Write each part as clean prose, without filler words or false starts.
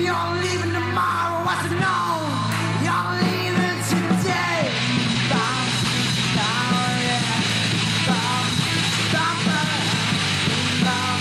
You're leaving tomorrow, what's to know? You're leaving today. Bum, oh yeah. Bum, bum, bum,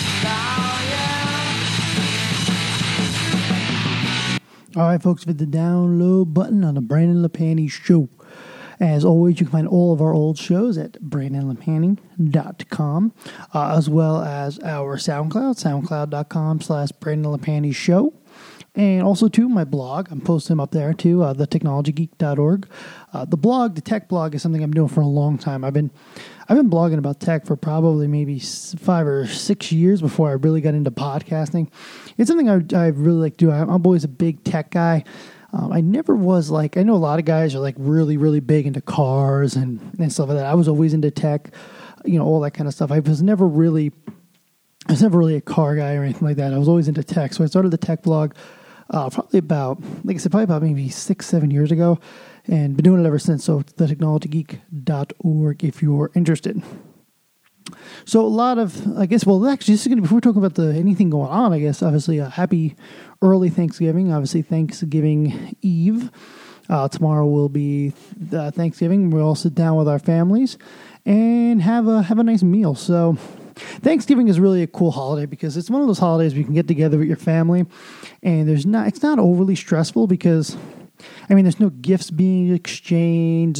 oh yeah. All right, folks, hit the download button on the Brandon LaPanny Show. As always, you can find all of our old shows at BrandonLaPanny.com, as well as our SoundCloud, SoundCloud.com/Brandon LaPanny Show. And also, too, my blog. I'm posting them up there, too, thetechnologygeek.org. The blog, the tech blog, is something I'm doing for a long time. I've been blogging about tech for probably maybe 5 or 6 years before I really got into podcasting. It's something I really like to do. I'm always a big tech guy. I never was like, I know a lot of guys are like really, really big into cars and stuff like that. I was always into tech, all that kind of stuff. I was never really a car guy or anything like that. I was always into tech. So I started the tech blog probably about maybe 6-7 years ago, and been doing it ever since. So it's thetechnologygeek.org if you're interested. So a lot of, actually, this is going to be, before we're talking about anything going on, I guess, obviously, happy early Thanksgiving, obviously Thanksgiving Eve. Tomorrow will be Thanksgiving. We'll all sit down with our families and have a nice meal. So Thanksgiving is really a cool holiday because it's one of those holidays where you can get together with your family, and it's not overly stressful because, there's no gifts being exchanged.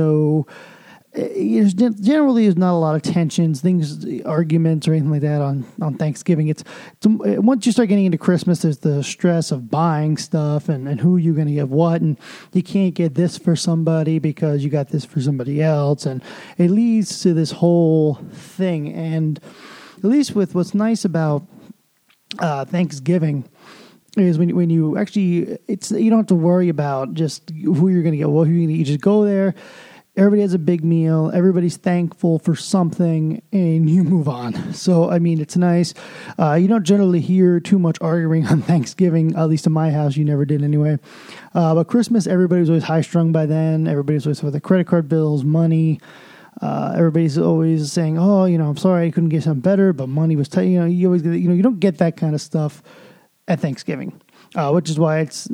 Generally is not a lot of tensions, arguments or anything like that on Thanksgiving. It's once you start getting into Christmas, there's the stress of buying stuff and who you're going to get what, and you can't get this for somebody because you got this for somebody else, and it leads to this whole thing. And at least with what's nice about Thanksgiving is when you actually, you don't have to worry about just who you're going to get, what you're going to eat. You just go there. Everybody has a big meal. Everybody's thankful for something, and you move on. So, it's nice. You don't generally hear too much arguing on Thanksgiving, at least in my house. You never did anyway. But Christmas, everybody's always high-strung by then. Everybody's always with their credit card bills, money. Everybody's always saying, "Oh, I'm sorry I couldn't get something better, but money was tight." You always get, you don't get that kind of stuff at Thanksgiving. Which is why it's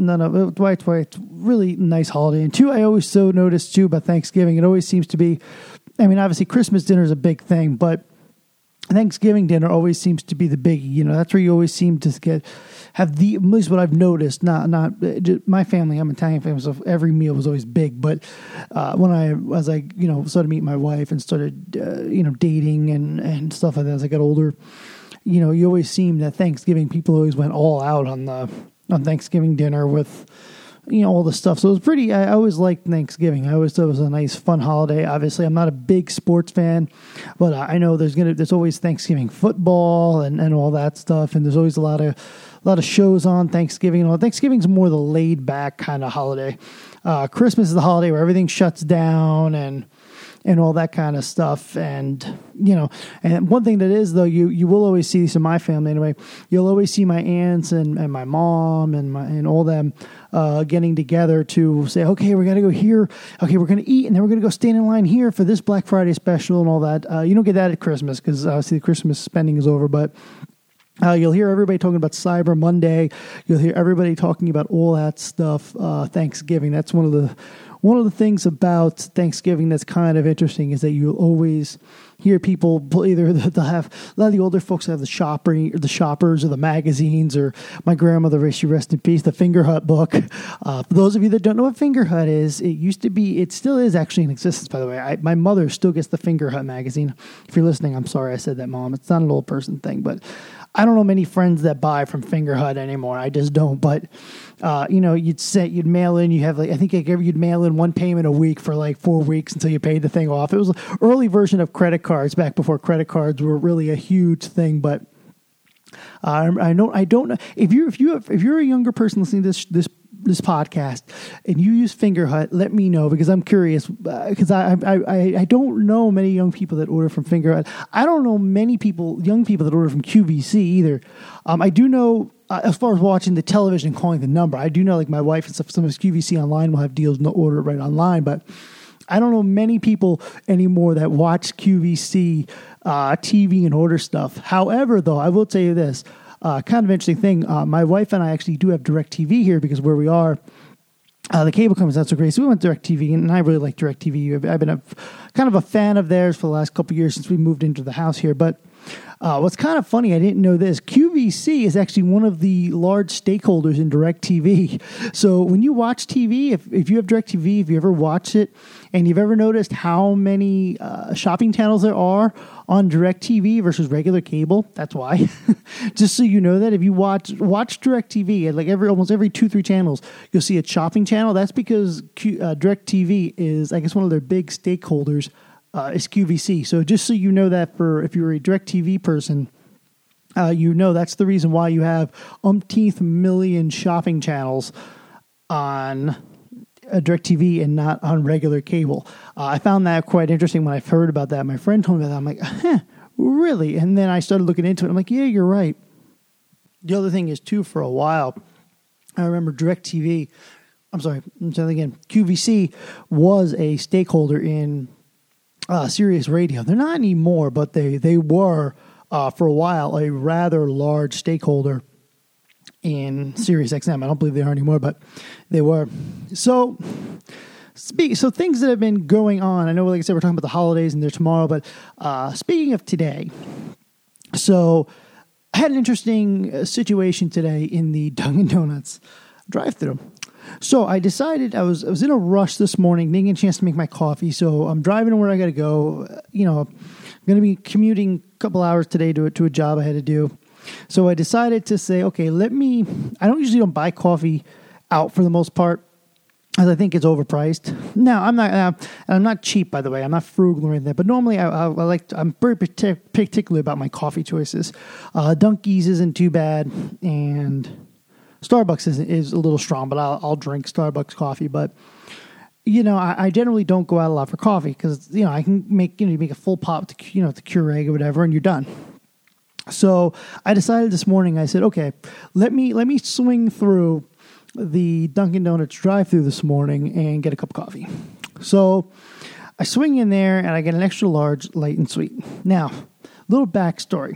really nice holiday. And two, I always so notice too about Thanksgiving, it always seems to be, obviously Christmas dinner is a big thing, but Thanksgiving dinner always seems to be the biggie. That's where you always seem to at least what I've noticed, not just my family, I'm Italian family, so every meal was always big. But when I started meeting my wife and started, dating and stuff like that as I got older, you always seem that Thanksgiving, people always went all out on Thanksgiving dinner with, all the stuff. So it was pretty, I always liked Thanksgiving. I always thought it was a nice, fun holiday. Obviously, I'm not a big sports fan, but I know there's always Thanksgiving football and all that stuff. And there's always a lot of shows on Thanksgiving. And all. Thanksgiving's more the laid back kind of holiday. Christmas is the holiday where everything shuts down and all that kind of stuff. And, and one thing that is, though, you will always see this in my family anyway, you'll always see my aunts and my mom and all them getting together to say, okay, we're going to go here. Okay, we're going to eat, and then we're going to go stand in line here for this Black Friday special and all that. You don't get that at Christmas because obviously the Christmas spending is over, but you'll hear everybody talking about Cyber Monday. You'll hear everybody talking about all that stuff. Thanksgiving. That's one of the things about Thanksgiving that's kind of interesting is that you'll always hear people either they'll have a lot of the older folks have the shoppers or the magazines, or my grandmother, she rest in peace, the Finger Hut book. For those of you that don't know what Finger Hut is, it still is actually in existence, by the way. My mother still gets the Finger Hut magazine. If you're listening, I'm sorry I said that, Mom. It's not an old person thing, but I don't know many friends that buy from Finger Hut anymore. I just don't. But you'd mail in. You'd mail in one payment a week for like 4 weeks until you paid the thing off. It was an early version of credit cards back before credit cards were really a huge thing. But I don't know if you're a younger person listening to this podcast and you use Finger Hut, let me know because I'm curious because I don't know many young people that order from Finger Hut. I don't know many young people that order from QVC either. I do know as far as watching the television and calling the number, I do know like my wife and stuff, sometimes QVC online will have deals, no order it right online, but I don't know many people anymore that watch QVC TV and order stuff. However, though, I will tell you this. kind of interesting thing. My wife and I actually do have DirecTV here because where we are, the cable company's not so great. So we went DirecTV, and I really like DirecTV. I've been kind of a fan of theirs for the last couple of years since we moved into the house here. But what's kind of funny, I didn't know this, QVC is actually one of the large stakeholders in DirecTV. So when you watch TV, if you have DirecTV, if you ever watch it, and you've ever noticed how many shopping channels there are on DirecTV versus regular cable, that's why. Just so you know that, if you watch DirecTV, at like almost every 2-3 channels, you'll see a shopping channel. That's because DirecTV is, I guess, one of their big stakeholders is QVC. So just so you know that, if you're a DirecTV person, you know that's the reason why you have umpteenth million shopping channels on DirecTV and not on regular cable. I found that quite interesting when I heard about that. My friend told me that. I'm like, really? And then I started looking into it. I'm like, yeah, you're right. The other thing is, too, for a while, I remember QVC was a stakeholder in Sirius Radio. They're not anymore, but they were for a while a rather large stakeholder in Sirius XM. I don't believe they are anymore, but they were. So things that have been going on. I know, like I said, we're talking about the holidays and they're tomorrow, but speaking of today, so I had an interesting situation today in the Dunkin' Donuts drive-thru. So I decided, I was in a rush this morning, didn't get a chance to make my coffee, so I'm driving to where I got to go. I'm going to be commuting a couple hours today to a job I had to do. So I decided to say, okay, I don't usually buy coffee out for the most part, as I think it's overpriced. Now, I'm not cheap, by the way. I'm not frugal or anything, but normally I'm very particular about my coffee choices. Dunkies isn't too bad, and Starbucks is a little strong, but I'll drink Starbucks coffee. But I generally don't go out a lot for coffee because I can make a full pot to the Keurig or whatever, and you're done. So I decided this morning. I said, okay, let me swing through the Dunkin' Donuts drive-thru this morning and get a cup of coffee. So I swing in there and I get an extra large, light and sweet. Now, little backstory.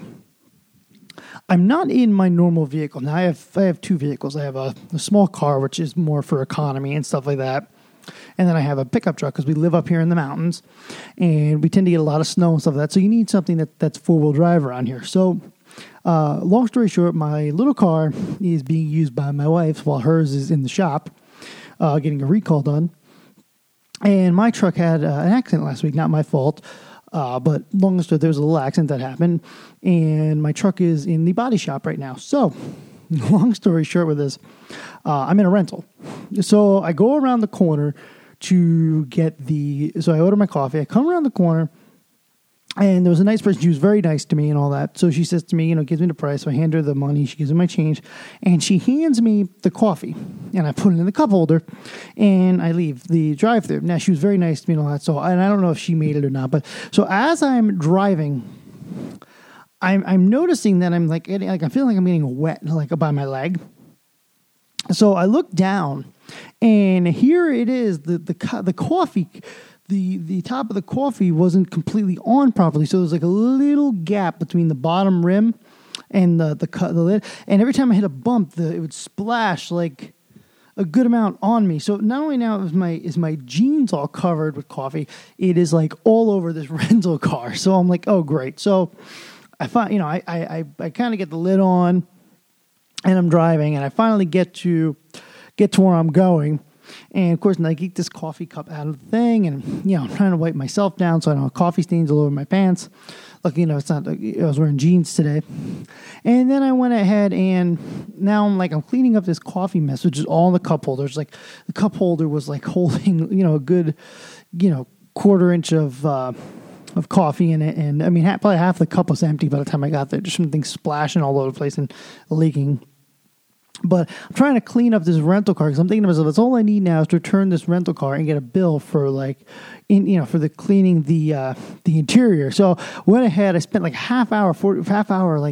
I'm not in my normal vehicle. Now, I have two vehicles. I have a small car, which is more for economy and stuff like that. And then I have a pickup truck because we live up here in the mountains. And we tend to get a lot of snow and stuff like that. So you need something that's four-wheel drive around here. So long story short, my little car is being used by my wife while hers is in the shop getting a recall done. And my truck had an accident last week. Not my fault. But long story, there was a little accident that happened, and my truck is in the body shop right now. So, long story short with this, I'm in a rental. So I go around the corner to so I order my coffee. I come around the corner, and there was a nice person. She was very nice to me and all that. So she says to me, gives me the price. So I hand her the money. She gives me my change, and she hands me the coffee, and I put it in the cup holder, and I leave the drive-thru. Now, she was very nice to me and all that. So, and I don't know if she made it or not, but so as I'm driving, I'm noticing that I'm like I feel like I'm getting wet by my leg. So I look down, and here it is. The coffee. The top of the coffee wasn't completely on properly, so there's like a little gap between the bottom rim and the lid. And every time I hit a bump, it would splash like a good amount on me. So not only now is my jeans all covered with coffee, it is like all over this rental car. So I'm like, oh great. So I find I kind of get the lid on, and I'm driving, and I finally get to where I'm going. And, of course, I get this coffee cup out of the thing, and, I'm trying to wipe myself down so I don't have coffee stains all over my pants. Lucky, it's not, I was wearing jeans today. And then I went ahead, and now I'm cleaning up this coffee mess, which is all in the cup holders. Like, the cup holder was, holding, a good, quarter inch of coffee in it. And, probably half the cup was empty by the time I got there. Just some things splashing all over the place and leaking. But I'm trying to clean up this rental car because I'm thinking to myself, that's all I need now is to return this rental car and get a bill for for the cleaning the interior. So went ahead. I spent half hour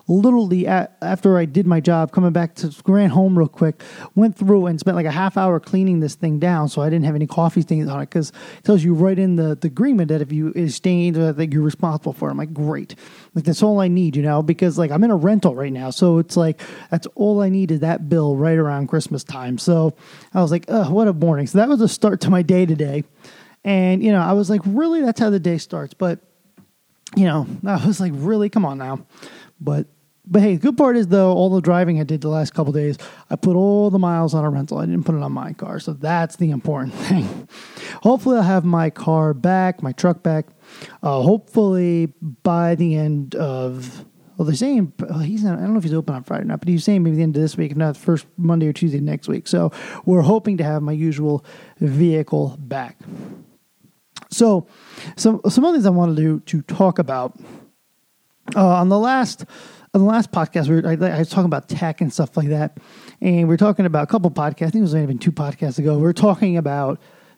literally after I did my job, coming back to ran home real quick, went through and spent like a half hour cleaning this thing down, so I didn't have any coffee stains on it, because it tells you right in the agreement that if you is stained, that you're responsible for it. I'm like, great, like that's all I need, because like I'm in a rental right now, so it's like that's all I need is that bill right around Christmas time. So I was like, what a morning. So that was a start to my day today, and I was like, really, that's how the day starts. But I was like, really, come on now. But hey, the good part is, though, all the driving I did the last couple of days, I put all the miles on a rental. I didn't put it on my car, so that's the important thing. Hopefully I'll have my car back, my truck back, hopefully by the end of, well, they're saying, I don't know if he's open on Friday or not, but he's saying maybe the end of this week, if not the first Monday or Tuesday next week. So we're hoping to have my usual vehicle back. So some other things I wanted to talk about. On the last podcast, I was talking about tech and stuff like that, and we were talking about a couple podcasts. I think it was even 2 podcasts ago. We were talking about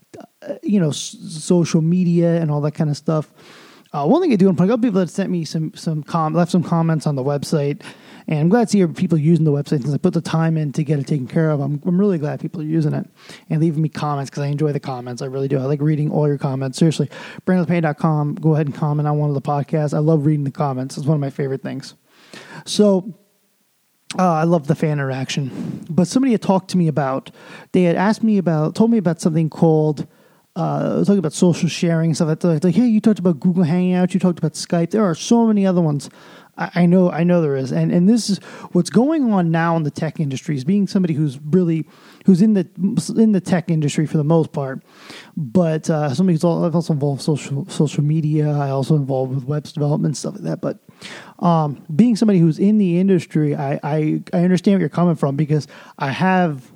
social media and all that kind of stuff. One thing I do, and a couple people that sent me left some comments on the website, and I'm glad to see people using the website since I put the time in to get it taken care of. I'm really glad people are using it and leaving me comments, because I enjoy the comments. I really do. I like reading all your comments. Seriously, BrandonLePain.com. Go ahead and comment on one of the podcasts. I love reading the comments. It's one of my favorite things. So I love the fan interaction. But somebody had talked to me about, they had told me about something called, talking about social sharing and stuff like, hey, you talked about Google Hangouts, you talked about Skype. There are so many other ones. I know there is, and this is what's going on now in the tech industry. Is being somebody who's in the tech industry for the most part, but somebody who's also involved with social media. I also involved with web development, stuff like that. But being somebody who's in the industry, I understand where you're coming from, because I have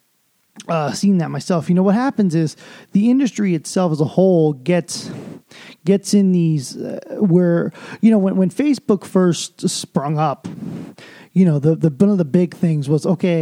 seen that myself. What happens is the industry itself as a whole gets in these where when Facebook first sprung up, the one of the big things was, okay,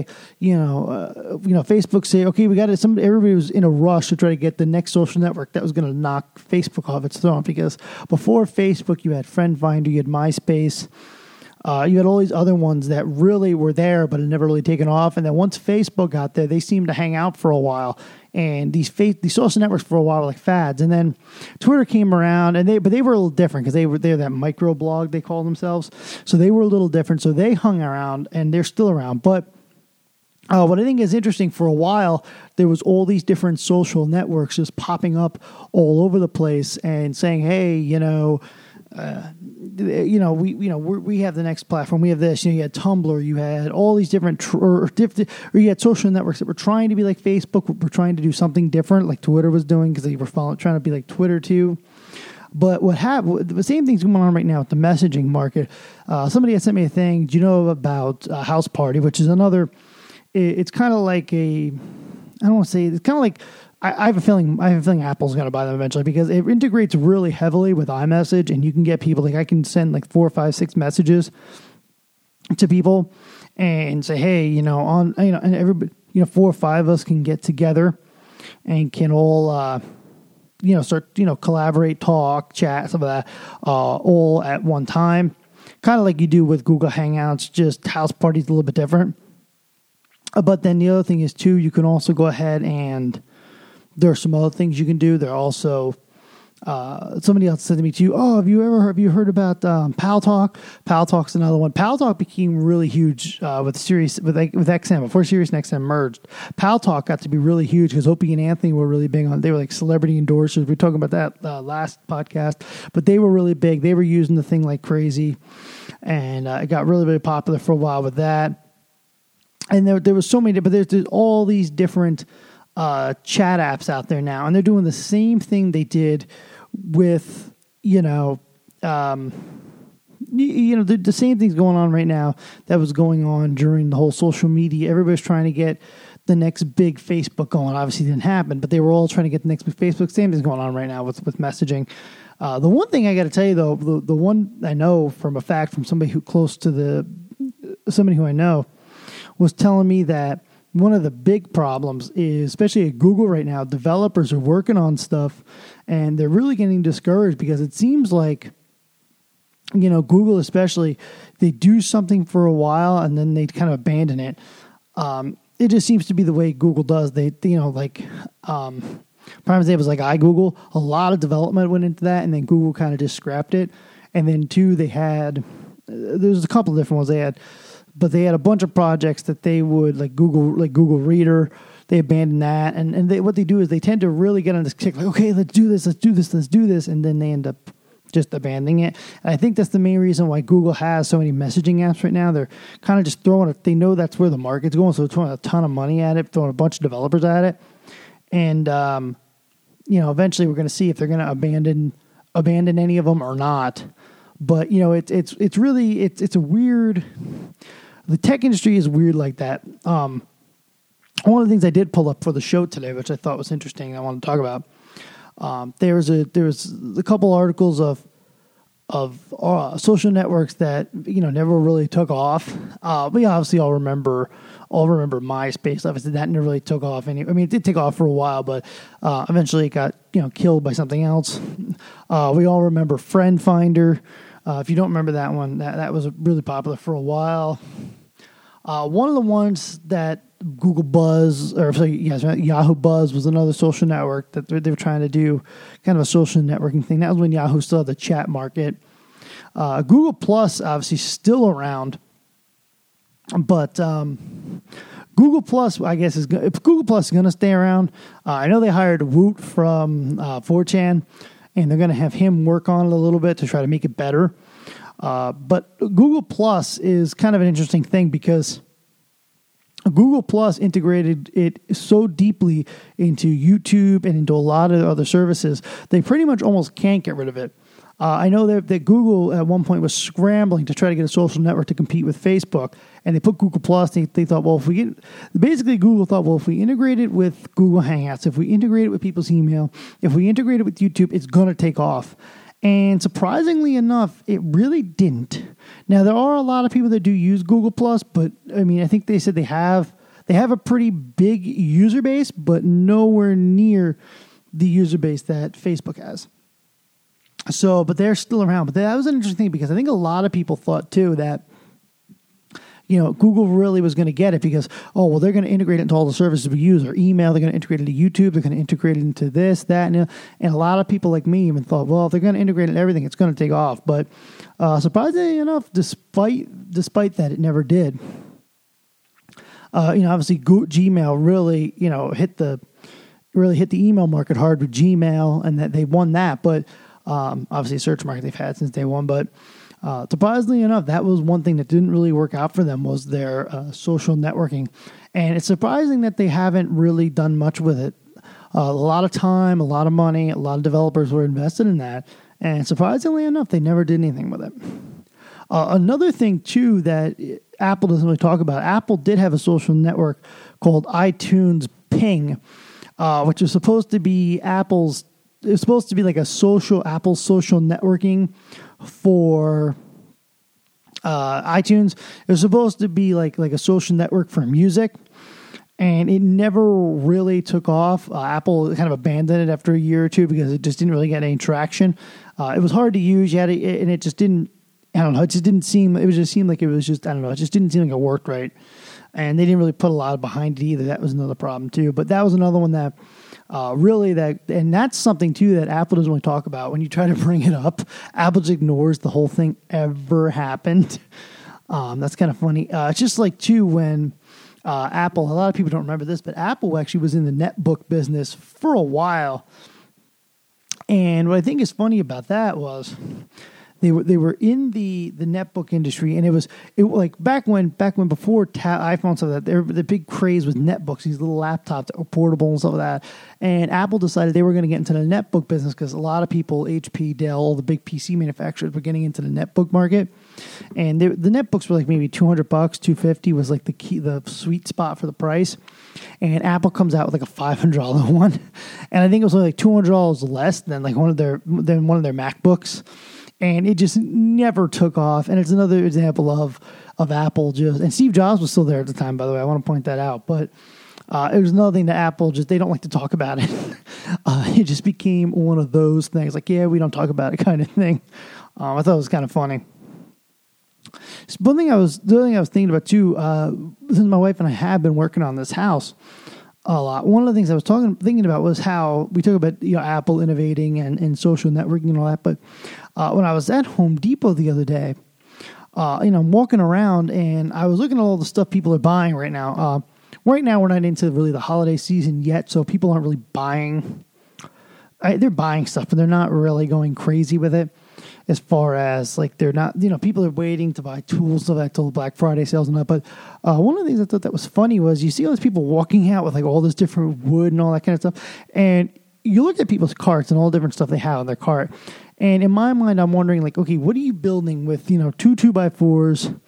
Facebook say, okay, we got it. Everybody was in a rush to try to get the next social network that was going to knock Facebook off its throne, because before Facebook you had Friend Finder, you had MySpace. You had all these other ones that really were there, but had never really taken off. And then once Facebook got there, they seemed to hang out for a while. And these social networks for a while were like fads. And then Twitter came around, but they were a little different, because they're that micro blog they call themselves. So they were a little different. So they hung around, and they're still around. But what I think is interesting, for a while, there was all these different social networks just popping up all over the place and saying, hey, we have the next platform. We have this. You had Tumblr. You had all these different, or you had social networks that were trying to be like Facebook. Were trying to do something different, like Twitter was doing, because they were trying to be like Twitter too. But the same thing's going on right now with the messaging market. Somebody had sent me a thing. Do you know about House Party, which is another? It's kind of like I don't want to say. It's kind of like. I have a feeling Apple's going to buy them eventually, because it integrates really heavily with iMessage, and you can get people, like I can send like 4, 5, 6 messages to people and say, hey, and everybody, 4 or 5 of us can get together and can all, start, collaborate, talk, chat, some of that, all at one time. Kind of like you do with Google Hangouts, just House Party's a little bit different. But then the other thing is too, you can also go ahead and there are some other things you can do. There are also somebody else said to me too, have you heard about Pal Talk? Pal Talk's another one. Pal Talk became really huge with XM before Sirius and XM merged. Pal Talk got to be really huge because Opie and Anthony were really big on. They were like celebrity endorsers. We were talking about that last podcast, but they were really big. They were using the thing like crazy, and it got really, really popular for a while with that. And there was so many, but there's all these different chat apps out there now, and they're doing the same thing they did with, the same thing's going on right now that was going on during the whole social media. Everybody's trying to get the next big Facebook going. Obviously, it didn't happen, but they were all trying to get the next big Facebook. Same thing's going on right now with messaging. The one thing I got to tell you though, the one I know from a fact from somebody somebody who I know was telling me that one of the big problems is, especially at Google right now, developers are working on stuff and they're really getting discouraged because it seems like Google especially, they do something for a while and then they kind of abandon it. It just seems to be the way Google does. They, prime example was like iGoogle. A lot of development went into that, and then Google kind of just scrapped it. And then two, they had there's a couple of different ones they had, but they had a bunch of projects that they would like Google Reader. They abandoned that, and what they do is they tend to really get on this kick, like, okay, let's do this, and then they end up just abandoning it. And I think that's the main reason why Google has so many messaging apps right now. They're kind of just throwing it. They know that's where the market's going, so they're throwing a ton of money at it, throwing a bunch of developers at it, and eventually we're going to see if they're going to abandon any of them or not. But it's really a weird. The tech industry is weird like that. One of the things I did pull up for the show today, which I thought was interesting, I want to talk about. There was a couple articles of social networks that never really took off. We obviously all remember MySpace. Obviously, that never really took off. It did take off for a while, but eventually it got killed by something else. We all remember Friend Finder. If you don't remember that one, that was really popular for a while. One of the ones that Google Buzz, Yahoo Buzz was another social network that they were trying to do, kind of a social networking thing. That was when Yahoo still had the chat market. Google Plus obviously still around, but Google Plus, I guess, if Google Plus is going to stay around. I know they hired Woot from 4chan, and they're going to have him work on it a little bit to try to make it better. But Google Plus is kind of an interesting thing because Google Plus integrated it so deeply into YouTube and into a lot of other services, they pretty much almost can't get rid of it. I know that Google at one point was scrambling to try to get a social network to compete with Facebook, and they put Google Plus. They thought, well, Google thought, well, if we integrate it with Google Hangouts, if we integrate it with people's email, if we integrate it with YouTube, it's going to take off. And surprisingly enough, it really didn't. Now, there are a lot of people that do use Google Plus, but I think they said they have a pretty big user base, but nowhere near the user base that Facebook has. So, but they're still around. But that was an interesting thing because I think a lot of people thought too that Google really was going to get it because, they're going to integrate it into all the services we use. Our email, they're going to integrate it into YouTube, they're going to integrate it into this, that, and a lot of people like me even thought, well, if they're going to integrate it into everything, it's going to take off. But surprisingly enough, despite that, it never did. Obviously, Gmail really, hit the email market hard with Gmail, and that they won that. But obviously, search market they've had since day one, but. Surprisingly enough, that was one thing that didn't really work out for them was their social networking. And it's surprising that they haven't really done much with it. A lot of time, a lot of money, a lot of developers were invested in that. And surprisingly enough, they never did anything with it. Another thing, too, that Apple doesn't really talk about, Apple did have a social network called iTunes Ping, which was supposed to be like a Apple social networking for iTunes. It was supposed to be like a social network for music, and it never really took off. Apple kind of abandoned it after a year or two because it just didn't really get any traction. It was hard to use, and it just didn't. I don't know. It just didn't seem. It just seemed like it was just. I don't know. It just didn't seem like it worked right, and they didn't really put a lot behind it either. That was another problem too. But that was another one that. And that's something too that Apple doesn't really talk about. When you try to bring it up, Apple just ignores the whole thing ever happened. That's kind of funny. It's just like too when Apple. A lot of people don't remember this, but Apple actually was in the netbook business for a while. And what I think is funny about that was they were in the netbook industry, and it was like back when before iPhones, stuff like that, the big craze was netbooks, these little laptops that were portable and stuff like that. And Apple decided they were going to get into the netbook business because a lot of people, HP, Dell, all the big PC manufacturers were getting into the netbook market. And the netbooks were like maybe $200, $250 was like the sweet spot for the price. And Apple comes out with like a $500 one, and I think it was only like $200 less than like one of their MacBooks. And it just never took off. And it's another example of Apple just... And Steve Jobs was still there at the time, by the way. I want to point that out. But it was another thing that Apple just... They don't like to talk about it. It just became one of those things, like, yeah, we don't talk about it kind of thing. I thought it was kind of funny. So the other thing I was thinking about too, since my wife and I have been working on this house a lot, one of the things I was thinking about was how we talk about, Apple innovating and social networking and all that. But when I was at Home Depot the other day, I'm walking around and I was looking at all the stuff people are buying right now. Right now, we're not into really the holiday season yet, so people aren't really buying. They're buying stuff, but they're not really going crazy with it. As far as like they're not, people are waiting to buy tools stuff until Black Friday sales and that. But one of the things I thought that was funny was you see all these people walking out with like all this different wood and all that kind of stuff, and you look at people's carts and all the different stuff they have on their cart. And in my mind, I'm wondering like, okay, what are you building with 2 2x4s?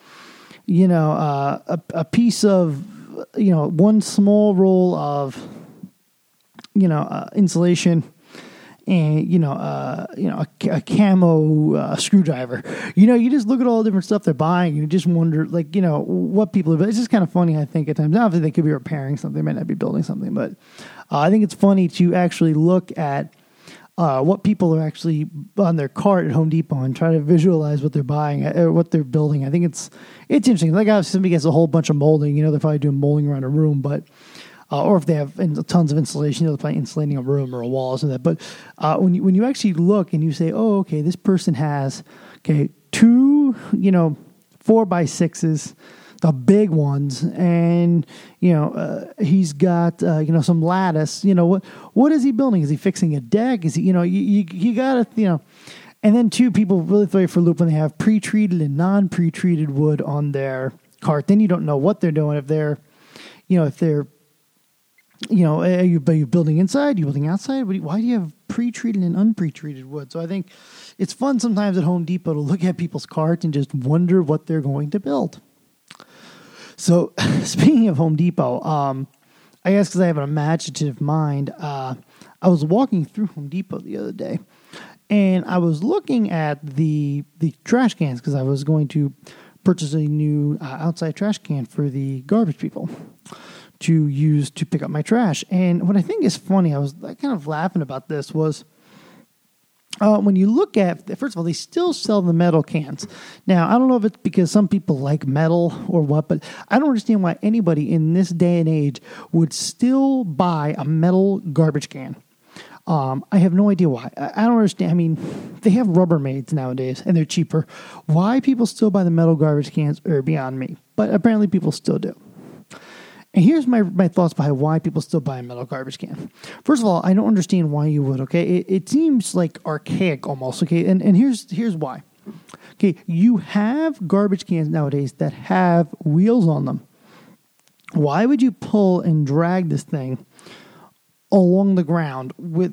A piece of one small roll of insulation. And, a camo screwdriver. You just look at all the different stuff they're buying and you just wonder, like, what people are. But it's just kind of funny, I think, at times. Obviously, they could be repairing something. They might not be building something. But I think it's funny to actually look at what people are actually on their cart at Home Depot and try to visualize what they're buying or what they're building. I think it's interesting. Like, obviously, somebody gets a whole bunch of molding. They're probably doing molding around a room, but... or if they have tons of insulation, they're probably insulating a room or a wall or something. But when you actually look and you say, oh, okay, this person has, 2, 4x6s, the big ones, and, he's got, some lattice. What is he building? Is he fixing a deck? Is he, you got to, and then 2, people really throw you for a loop when they have pre-treated and non-pre-treated wood on their cart. Then you don't know what they're doing. If they're are you building inside? Are you building outside? Why do you have pre-treated and unpre-treated wood? So I think it's fun sometimes at Home Depot to look at people's carts and just wonder what they're going to build. So speaking of Home Depot, I guess because I have an imaginative mind, I was walking through Home Depot the other day, and I was looking at the trash cans because I was going to purchase a new outside trash can for the garbage people to use to pick up my trash. And what I think is funny, I was kind of laughing about this, was when you look at, first of all, they still sell the metal cans. Now, I don't know if it's because some people like metal or what, but I don't understand why anybody in this day and age would still buy a metal garbage can. I have no idea why. I don't understand. I mean, they have Rubbermaids nowadays, and they're cheaper. Why people still buy the metal garbage cans are beyond me, but apparently people still do. And here's my thoughts behind why people still buy a metal garbage can. First of all, I don't understand why you would, okay? It seems like archaic almost, okay? And here's why. Okay, you have garbage cans nowadays that have wheels on them. Why would you pull and drag this thing along the ground with,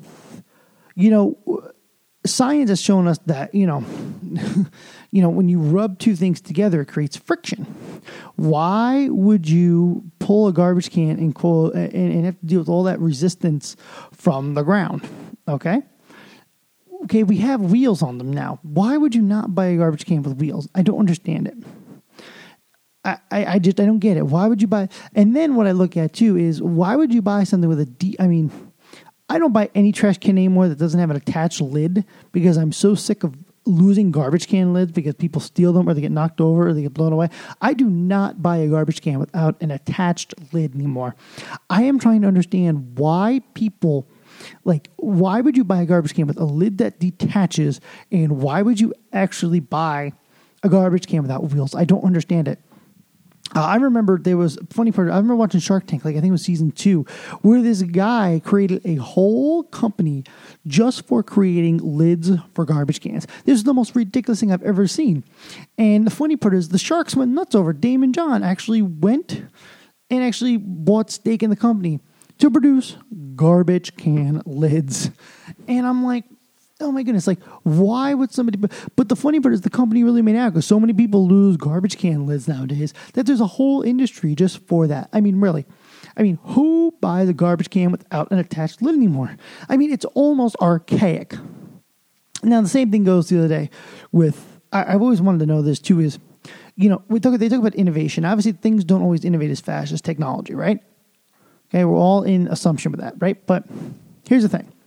science has shown us that, when you rub 2 things together, it creates friction. Why would you pull a garbage can and have to deal with all that resistance from the ground? Okay, we have wheels on them now. Why would you not buy a garbage can with wheels? I don't understand it. I don't get it. Why would you buy? And then what I look at too is, why would you buy something with I don't buy any trash can anymore that doesn't have an attached lid, because I'm so sick of losing garbage can lids because people steal them or they get knocked over or they get blown away. I do not buy a garbage can without an attached lid anymore. I am trying to understand why people, why would you buy a garbage can with a lid that detaches, and why would you actually buy a garbage can without wheels? I don't understand it. I remember there was a funny part. I remember watching Shark Tank, I think it was season 2, where this guy created a whole company just for creating lids for garbage cans. This is the most ridiculous thing I've ever seen. And the funny part is the sharks went nuts over it. Daymond John actually went and actually bought stake in the company to produce garbage can lids. And I'm like, oh my goodness, why would somebody... But the funny part is the company really made out, because so many people lose garbage can lids nowadays that there's a whole industry just for that. I mean, really. Who buys a garbage can without an attached lid anymore? It's almost archaic. Now, the same thing goes the other day with... I've always wanted to know this too, is, they talk about innovation. Obviously, things don't always innovate as fast as technology, right? Okay, we're all in assumption with that, right? But here's the thing.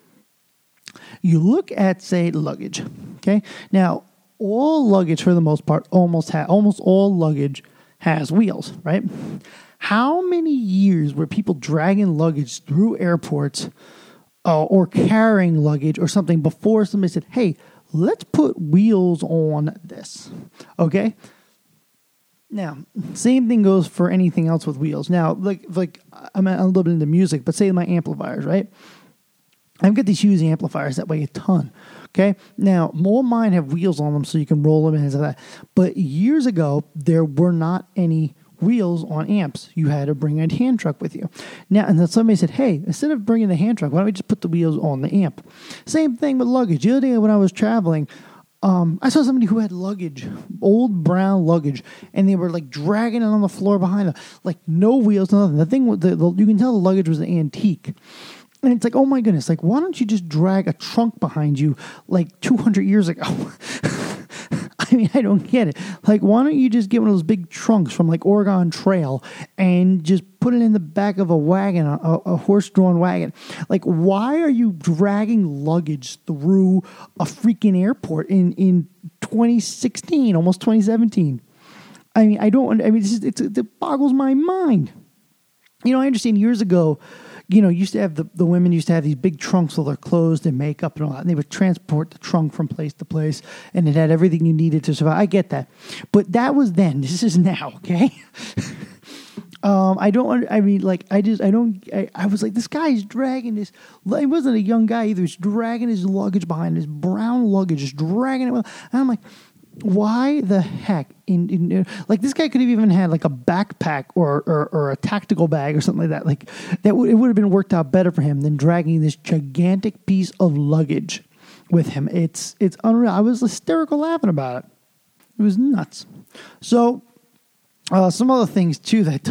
You look at, say, luggage. Okay, now all luggage, for the most part, almost all luggage has wheels, right? How many years were people dragging luggage through airports or carrying luggage or something before somebody said, "Hey, let's put wheels on this"? Okay. Now, same thing goes for anything else with wheels. Now, like I'm a little bit into music, but say my amplifiers, right? I've got these huge amplifiers that weigh a ton. Okay. Now, more mine have wheels on them so you can roll them and things like that. But years ago, there were not any wheels on amps. You had to bring a hand truck with you. Now, and then somebody said, "Hey, instead of bringing the hand truck, why don't we just put the wheels on the amp?" Same thing with luggage. The other day when I was traveling, I saw somebody who had luggage, old brown luggage, and they were like dragging it on the floor behind them, like no wheels, nothing. The thing with you can tell the luggage was an antique. And it's like, oh my goodness, like, why don't you just drag a trunk behind you like 200 years ago? I mean, I don't get it. Like, why don't you just get one of those big trunks from like Oregon Trail and just put it in the back of a wagon, a horse-drawn wagon? Like, why are you dragging luggage through a freaking airport in 2016, almost 2017? I mean, it boggles my mind. You know, I understand years ago, you know, used to have the women used to have these big trunks with their clothes and makeup and all that, and they would transport the trunk from place to place, and it had everything you needed to survive. I get that, but that was then. This is now, okay? I was like, this guy's dragging this. He wasn't a young guy either. He's dragging his luggage behind, his brown luggage, just dragging it. And I'm like, why the heck? Like, this guy could have even had like a backpack or a tactical bag or something like that. Like, it would have been worked out better for him than dragging this gigantic piece of luggage with him. It's unreal. I was hysterical laughing about it. It was nuts. So, some other things too that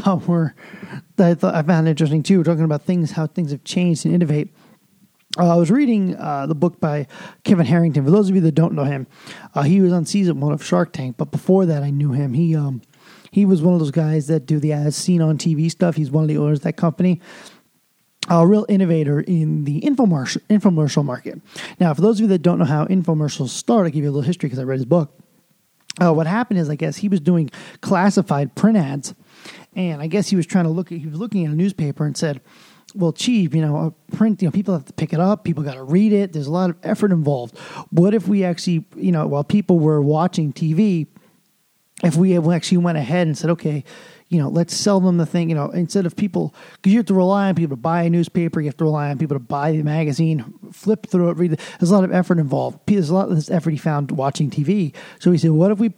I found interesting too. We're talking about how things have changed and innovate. I was reading the book by Kevin Harrington. For those of you that don't know him, he was on season 1 of Shark Tank. But before that, I knew him. He was one of those guys that do the as seen on TV stuff. He's one of the owners of that company. A real innovator in the infomercial market. Now, for those of you that don't know how infomercials start, I'll give you a little history because I read his book. What happened is, I guess he was doing classified print ads, and I guess he was looking at a newspaper and said, well, chief, print, people have to pick it up. People got to read it. There's a lot of effort involved. What if we actually, while people were watching TV, if we actually went ahead and said, okay, let's sell them the thing, instead of people, because you have to rely on people to buy a newspaper. You have to rely on people to buy the magazine, flip through it, read it. There's a lot of effort involved. There's a lot of this effort he found watching TV. So he said, what if we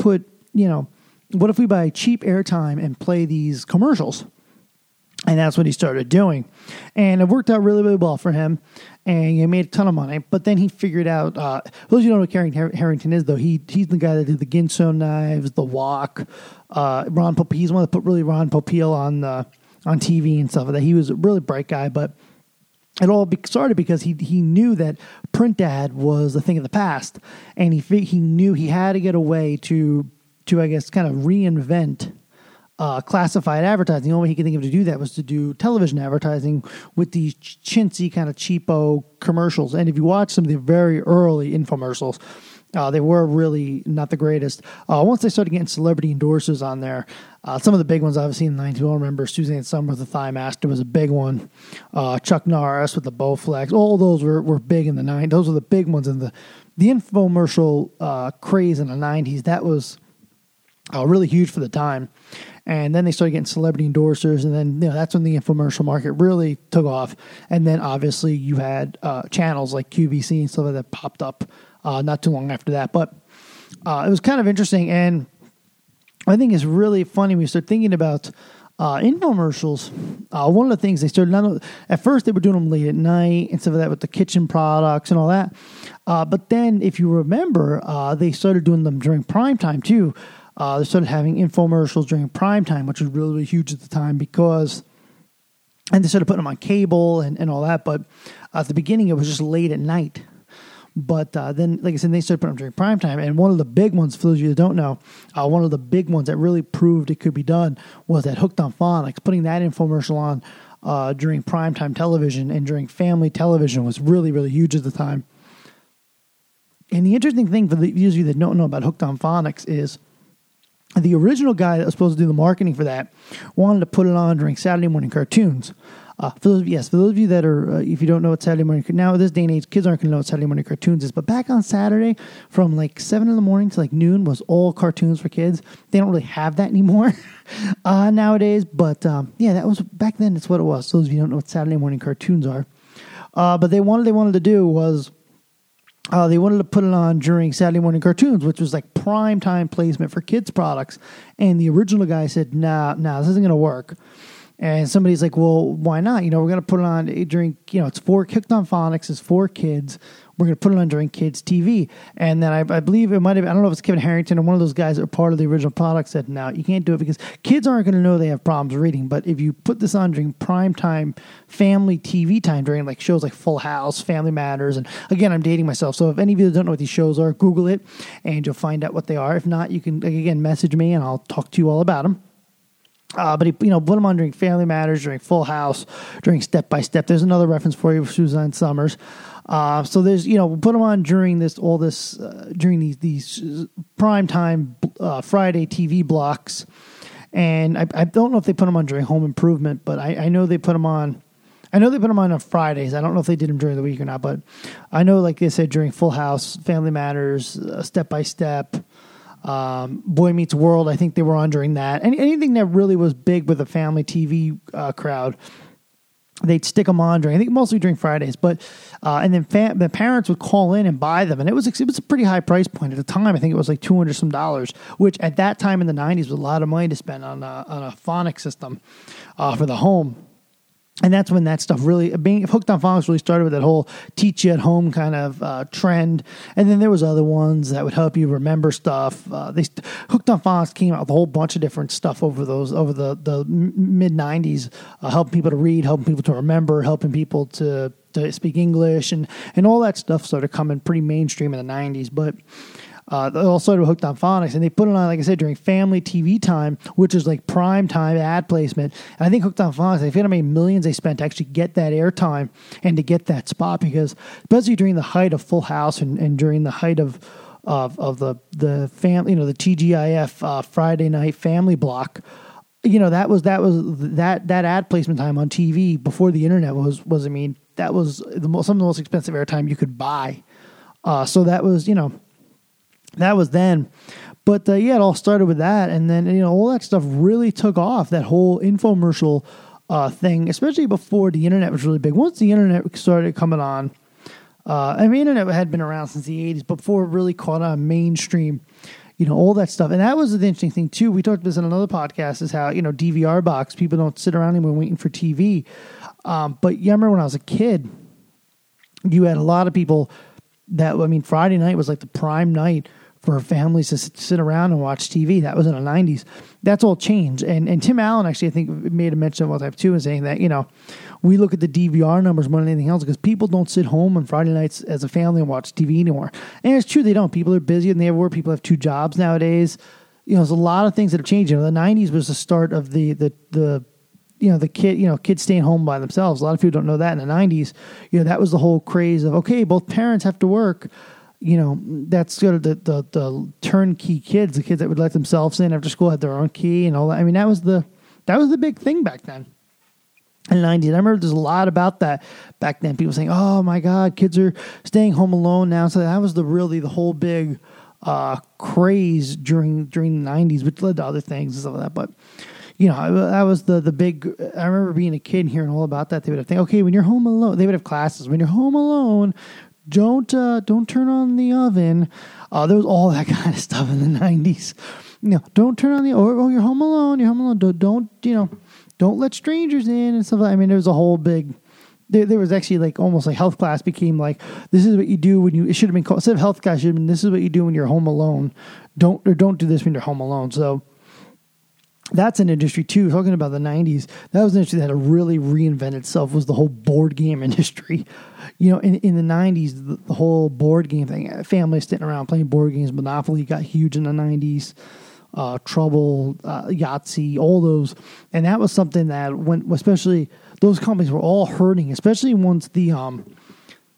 buy cheap airtime and play these commercials? And that's what he started doing. And it worked out really, really well for him. And he made a ton of money. But then he figured out, those of you don't know what Kevin Harrington is, though, he's the guy that did the Ginso knives, the wok. Ron Popeil, he's the one that put really Ron Popeil on TV and stuff like that. He was a really bright guy, but it all started because he knew that print ad was a thing of the past. And he knew he had to get a way to I guess, kind of reinvent classified advertising. The only way he could think of to do that was to do television advertising with these chintzy kind of cheapo commercials. And if you watch some of the very early infomercials, they were really not the greatest. Once they started getting celebrity endorsers on there, some of the big ones obviously in the 90s, I remember Suzanne Summers, the Thigh Master was a big one. Chuck Norris with the Bowflex, all those were big in the 90s. Those were the big ones in the infomercial craze in the 90s. That was really huge for the time. And then they started getting celebrity endorsers, and then that's when the infomercial market really took off. And then obviously you had channels like QVC and stuff like that popped up not too long after that. But it was kind of interesting, and I think it's really funny when you start thinking about infomercials. One of the things they started, at first they were doing them late at night and stuff like that with the kitchen products and all that. But then if you remember, they started doing them during prime time too. They started having infomercials during prime time, which was really, really huge at the time and they started putting them on cable and all that. But at the beginning, it was just late at night. But then, like I said, they started putting them during prime time. And one of the big ones, for those of you that don't know, one of the big ones that really proved it could be done was that Hooked on Phonics. Putting that infomercial on during primetime television and during family television was really, really huge at the time. And the interesting thing for those of you that don't know about Hooked on Phonics is the original guy that was supposed to do the marketing for that wanted to put it on during Saturday morning cartoons. For those of you that are, if you don't know what Saturday morning, now this day and age, kids aren't going to know what Saturday morning cartoons is. But back on Saturday, from like 7 in the morning to like noon, was all cartoons for kids. They don't really have that anymore nowadays. But yeah, that was back then. That's what it was. So those of you who don't know what Saturday morning cartoons are, but they wanted to do was. They wanted to put it on during Saturday morning cartoons, which was like prime time placement for kids products. And the original guy said, nah, this isn't going to work. And somebody's like, well, why not? We're going to put it on during, it's Hooked on Phonics is for kids. We're going to put it on during kids' TV. And then I believe it might have, I don't know if it's Kevin Harrington or one of those guys that are part of the original product said, no, you can't do it because kids aren't going to know they have problems reading. But if you put this on during prime time family TV time, during like shows like Full House, Family Matters, and again, I'm dating myself. So if any of you don't know what these shows are, Google it and you'll find out what they are. If not, you can, again, message me and I'll talk to you all about them. But he, put them on during Family Matters, during Full House, during Step by Step. There's another reference for you, Suzanne Summers. So there's, put them on during during these prime time Friday TV blocks. And I don't know if they put them on during Home Improvement, but I know they put them on. I know they put them on Fridays. I don't know if they did them during the week or not, but I know, like I said, during Full House, Family Matters, Step by Step. Boy Meets World, I think they were on during that. Anything that really was big with a family TV crowd, they'd stick them on during, I think mostly during Fridays. But and then the parents would call in and buy them, and it was a pretty high price point at the time. I think it was like $200 some, which at that time in the 90s was a lot of money to spend on a phonics system for the home. And that's when that stuff really, being Hooked on Phonics really started with that whole teach you at home kind of trend. And then there was other ones that would help you remember stuff. Hooked on Phonics came out with a whole bunch of different stuff over the mid 90s, helping people to read, helping people to remember, helping people to speak English, and all that stuff started coming pretty mainstream in the 90s. But they all started with Hooked on Phonics, and they put it on, like I said, during family TV time, which is like prime time ad placement. And I think Hooked on Phonics, I forget how many millions they spent to actually get that airtime and to get that spot, because especially during the height of Full House and during the height of the family, the TGIF Friday night family block, that ad placement time on TV before the internet was that was some of the most expensive airtime you could buy. So that was, that was then. But it all started with that. And then, all that stuff really took off, that whole infomercial thing, especially before the internet was really big. Once the internet started coming on, internet had been around since the 80s, but before it really caught on mainstream, all that stuff. And that was the interesting thing, too. We talked about this in another podcast, is how, DVR box, people don't sit around anymore waiting for TV. But I remember when I was a kid, you had a lot of people that, Friday night was like the prime night for families to sit around and watch TV. That was in the 90s. That's all changed. And Tim Allen actually, I think, made a mention of one time too, in saying that, we look at the DVR numbers more than anything else because people don't sit home on Friday nights as a family and watch TV anymore. And it's true, they don't. People are busy and they have work. People have 2 jobs nowadays. There's a lot of things that have changed. The 90s was the start of the kids staying home by themselves. A lot of people don't know that in the 90s. That was the whole craze of, okay, both parents have to work. That's sort of the turnkey kids, the kids that would let themselves in after school, had their own key and all that. That was the big thing back then in the 90s. I remember there's a lot about that back then. People saying, oh my God, kids are staying home alone now. So that was the whole big craze during the 90s, which led to other things and stuff like that. But that was the big. I remember being a kid and hearing all about that. They would have think, okay, when you're home alone, they would have classes. When you're home alone, don't turn on the oven. There was all that kind of stuff in the 90s. Don't turn on the. Oh, you're home alone. You're home alone. Don't let strangers in and stuff like that. There was a whole big. There was actually like almost like health class became like, this is what you do when you. It should have been called, instead of health class, should have been, this is what you do when you're home alone. Don't do this when you're home alone. So. That's an industry too. Talking about the 90s, that was an industry that had really reinvented itself, was the whole board game industry. In the 90s, the whole board game thing, families sitting around playing board games, Monopoly got huge in the 90s, Trouble, Yahtzee, all those. And that was something that especially those companies were all hurting, especially once the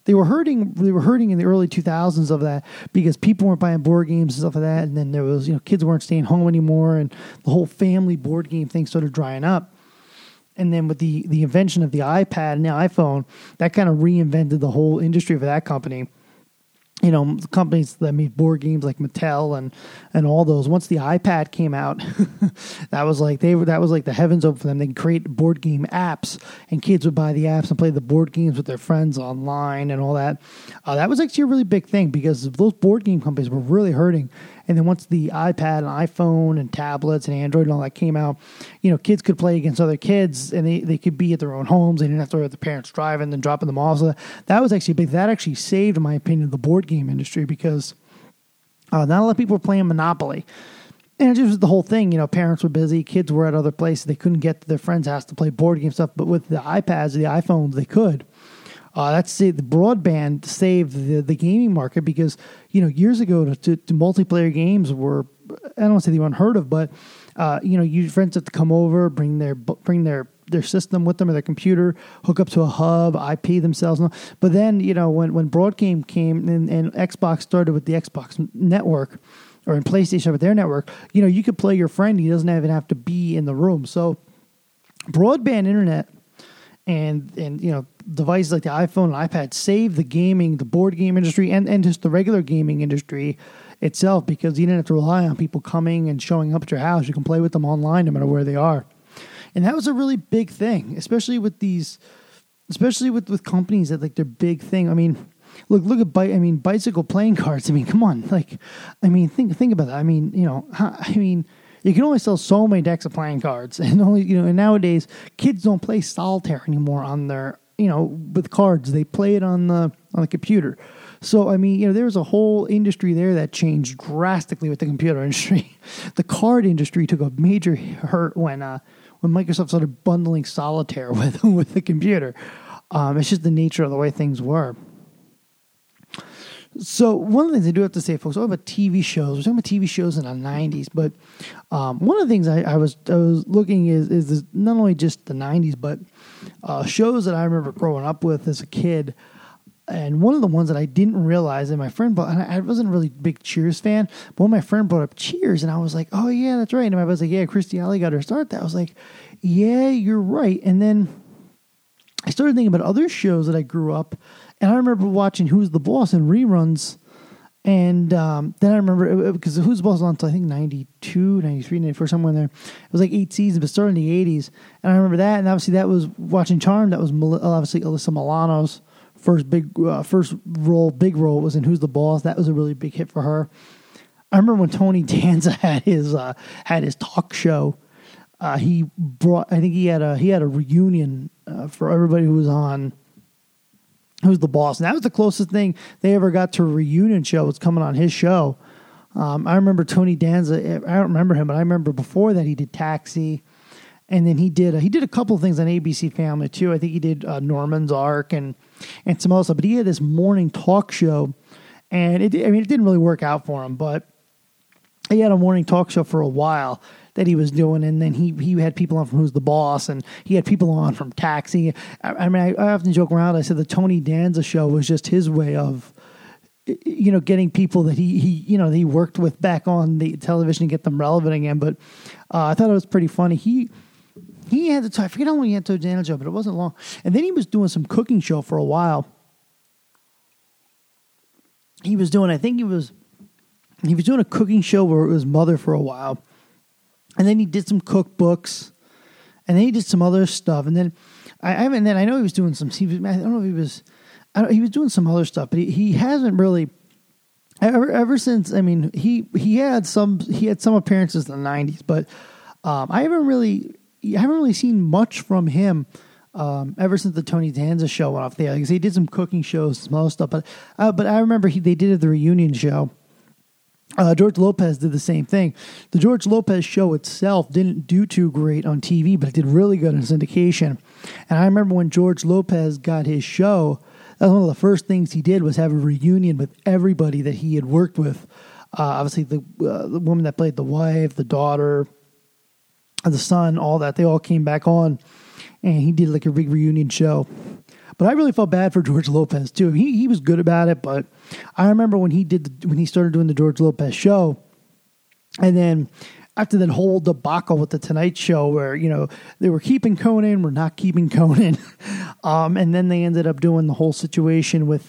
They were hurting. They were hurting in the early 2000s of that because people weren't buying board games and stuff like that. And then there was, kids weren't staying home anymore, and the whole family board game thing started drying up. And then with the invention of the iPad and the iPhone, that kind of reinvented the whole industry for that company. The companies that made board games like Mattel and all those. Once the iPad came out, that was like the heavens open for them. They could create board game apps, and kids would buy the apps and play the board games with their friends online and all that. That was actually a really big thing because those board game companies were really hurting. And then once the iPad and iPhone and tablets and Android and all that came out, kids could play against other kids, and they could be at their own homes. They didn't have to worry about the parents driving and dropping them off. So that was actually big. That actually saved, in my opinion, the board game industry because not a lot of people were playing Monopoly. And it just was the whole thing. Parents were busy. Kids were at other places. They couldn't get to their friend's house to play board game stuff. But with the iPads or the iPhones, they could. The broadband saved the gaming market because, years ago, to multiplayer games were, I don't want to say they were unheard of, but, your friends have to come over, bring their system with them or their computer, hook up to a hub, IP themselves. But then, when Broadcom came and Xbox started with the Xbox network, or in PlayStation with their network, you could play your friend. He doesn't even have to be in the room. So broadband internet and devices like the iPhone and iPad save the board game industry and just the regular gaming industry itself because you didn't have to rely on people coming and showing up at your house. You can play with them online no matter where they are. And that was a really big thing, especially with companies that like their big thing. I mean, look at bicycle playing cards. I mean, come on. Think about that. You can only sell so many decks of playing cards, and and nowadays kids don't play solitaire anymore on their, with cards. They play it on the computer. So there was a whole industry there that changed drastically with the computer industry. The card industry took a major hurt when Microsoft started bundling solitaire with the computer. It's just the nature of the way things were. So one of the things I do have to say, folks, all about TV shows. We're talking about TV shows in the 90s, but one of the things I was looking is not only just the 90s, but shows that I remember growing up with as a kid. And one of the ones that I didn't realize, and my friend brought, and I wasn't really a big Cheers fan, but when my friend brought up Cheers, and I was like, oh yeah, that's right. And my buddy was like, yeah, Christy Alley got her start that. I was like, yeah, you're right. And then I started thinking about other shows that I grew up. And I remember watching Who's the Boss in reruns. And then I remember, because Who's the Boss was on until I think 92, 93, 94, somewhere in there. It was like 8 seasons, but started in the 80s. And I remember that. And obviously that was watching Charmed. That was obviously Alyssa Milano's big role was in Who's the Boss. That was a really big hit for her. I remember when Tony Danza had his talk show. He had a reunion for everybody who was on Who's the Boss. And that was the closest thing they ever got to a reunion show was coming on his show. I remember Tony Danza. I don't remember him, but I remember before that he did Taxi. And then he did a couple of things on ABC Family too. I think he did Norman's Ark and some other stuff. But he had this morning talk show, and it didn't really work out for him. But he had a morning talk show for a while that he was doing, and then he had people on from Who's the Boss, and he had people on from Taxi. I often joke around. I said the Tony Danza show was just his way of, getting people that he worked with back on the television and get them relevant again. But I thought it was pretty funny. He had I forget how long he had Tony Danza show, but it wasn't long. And then he was doing some cooking show for a while. He was doing a cooking show where it was Mother for a while. And then he did some cookbooks, and then he did some other stuff. And then I know he was doing some. He was doing some other stuff, but he hasn't really ever since. I mean, he had some appearances in the 90s, but I haven't really seen much from him ever since the Tony Danza show went off there. Because he did some cooking shows, some other stuff, but I remember they did the reunion show. George Lopez did the same thing. The George Lopez show itself didn't do too great on TV, but it did really good in syndication. And I remember when George Lopez got his show, that was one of the first things he did was have a reunion with everybody that he had worked with. Obviously, the woman that played the wife, the daughter, the son, all that. They all came back on, and he did like a big reunion show. But I really felt bad for George Lopez too. He was good about it, but I remember when he started doing the George Lopez show, and then after that whole debacle with the Tonight Show, where they were keeping Conan, we're not keeping Conan, and then they ended up doing the whole situation with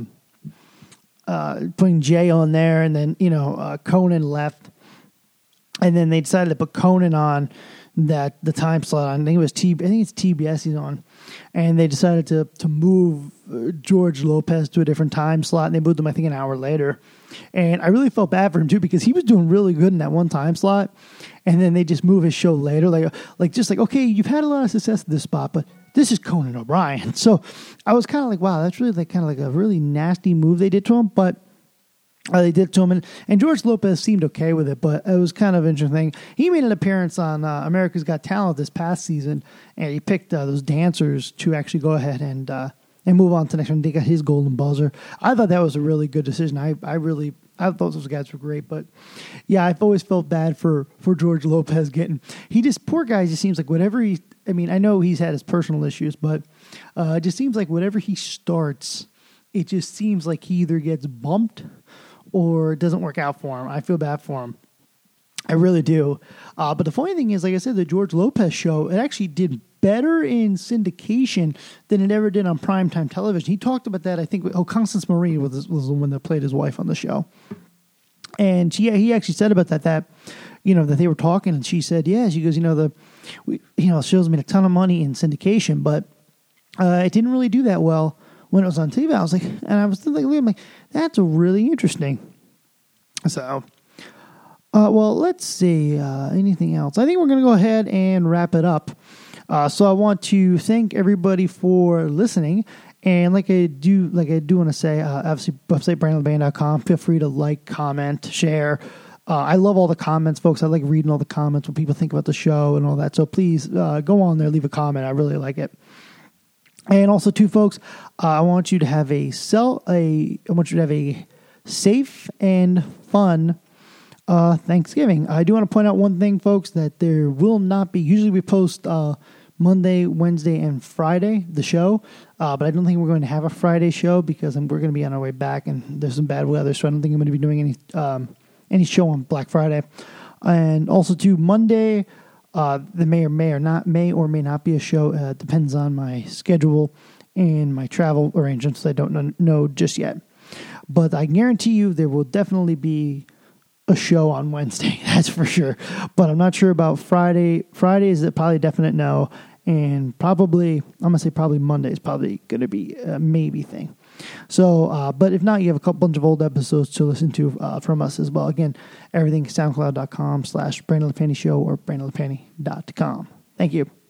putting Jay on there, and then Conan left, and then they decided to put Conan on the time slot on. I think it's TBS he's on, and they decided to move George Lopez to a different time slot, and they moved him I think an hour later. And I really felt bad for him too, because he was doing really good in that one time slot, and then they just move his show later, like okay, you've had a lot of success at this spot, but this is Conan O'Brien. So I was kind of like, wow, that's really kind of like a really nasty move they did to him, but they did to him, and George Lopez seemed okay with it, but it was kind of interesting. He made an appearance on America's Got Talent this past season, and he picked those dancers to actually go ahead and move on to the next one. They got his golden buzzer. I thought that was a really good decision. I thought those guys were great, but yeah, I've always felt bad for George Lopez poor guy just seems like whatever I know he's had his personal issues, but it just seems like whatever he starts, it just seems like he either gets bumped or it doesn't work out for him. I feel bad for him. I really do. But the funny thing is, like I said, the George Lopez show, it actually did better in syndication than it ever did on primetime television. He talked about that, I think, Constance Marie was the one that played his wife on the show. And he actually said about that that they were talking, and she said, yeah, she goes, the show's made a ton of money in syndication, but it didn't really do that well when it was on TV. I was like, I'm like, that's really interesting. So, well, let's see, anything else? I think we're going to go ahead and wrap it up. So I want to thank everybody for listening. And like I do want to say, obviously, website, BrandonLeBand.com. Feel free to like, comment, share. I love all the comments, folks. I like reading all the comments, what people think about the show and all that. So please go on there, leave a comment. I really like it. And also, too, folks, I want you to have a safe and fun Thanksgiving. I do want to point out one thing, folks, that there will not be. Usually, we post Monday, Wednesday, and Friday the show, but I don't think we're going to have a Friday show because we're going to be on our way back, and there's some bad weather, so I don't think I'm going to be doing any show on Black Friday. And also, too, Monday. There may or may not be a show. Depends on my schedule and my travel arrangements. I don't know just yet. But I guarantee you there will definitely be a show on Wednesday. That's for sure. But I'm not sure about Friday. Friday is probably a definite no. And probably, I'm going to say probably Monday is probably going to be a maybe thing. So, but if not, you have a bunch of old episodes to listen to from us as well. Again, everything SoundCloud.com/BrandonLePanty Show or BrandonLePanty.com. Thank you.